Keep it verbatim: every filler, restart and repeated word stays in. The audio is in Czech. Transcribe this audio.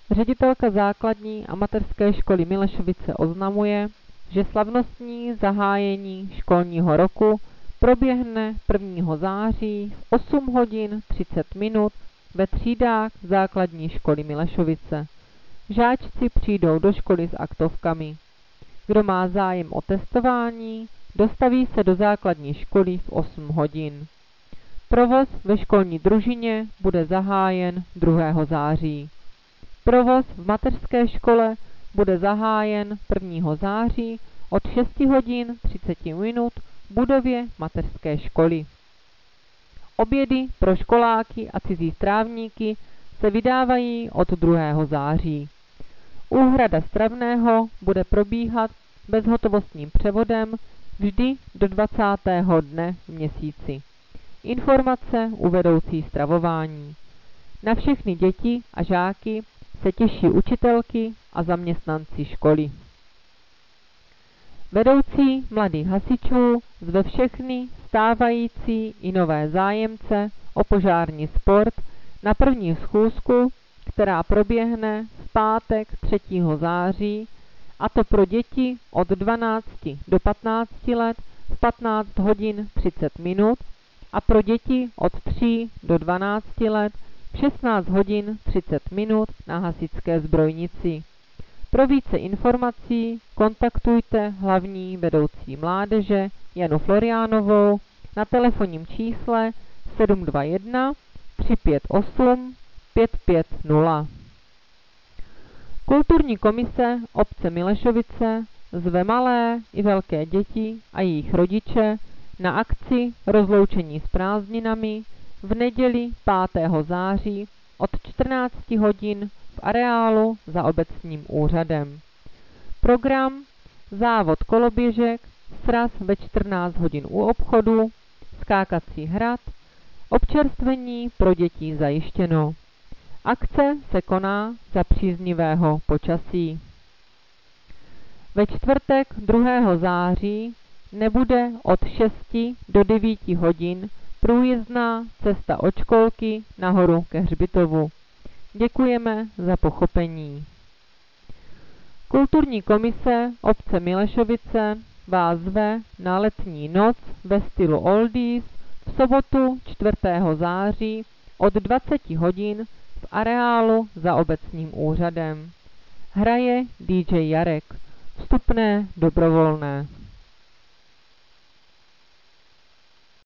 Ředitelka základní a mateřské školy Milešovice oznamuje, že slavnostní zahájení školního roku proběhne prvního září v osm hodin třicet minut ve třídách základní školy Milešovice. Žáčci přijdou do školy s aktovkami. Kdo má zájem o testování, dostaví se do základní školy v osm hodin. Provoz ve školní družině bude zahájen druhého září. Provoz v mateřské škole bude zahájen prvního září od šest hodin třicet minut v budově mateřské školy. Obědy pro školáky a cizí strávníky se vydávají od druhého září. Úhrada stravného bude probíhat bezhotovostním převodem vždy do dvacátého dne v měsíci. Informace u vedoucí stravování. Na všechny děti a žáky se těší učitelky a zaměstnanci školy. Vedoucí mladých hasičů zve všechny stávající i nové zájemce o požární sport na první schůzku, která proběhne v pátek třetího září, a to pro děti od dvanácti do patnácti let v patnáct hodin třicet minut a pro děti od tří do dvanácti let v šestnáct hodin třicet minut na hasičské zbrojnici. Pro více informací kontaktujte hlavní vedoucí mládeže Janu Floriánovou na telefonním čísle sedm dva jedna tři pět osm pět pět nula. Kulturní komise obce Milešovice zve malé i velké děti a jejich rodiče na akci rozloučení s prázdninami v neděli pátého září od čtrnácti hodin v areálu za obecním úřadem. Program: závod koloběžek, sraz ve čtrnáct hodin u obchodu, skákací hrad, občerstvení pro děti zajištěno. Akce se koná za příznivého počasí. Ve čtvrtek druhého září nebude od šesti do devíti hodin průjezdná cesta od školky nahoru ke hřbitovu. Děkujeme za pochopení. Kulturní komise obce Milešovice vás zve na letní noc ve stylu oldies v sobotu čtvrtého září od dvaceti hodin v areálu za obecním úřadem. Hraje dý džej Jarek. Vstupné dobrovolné.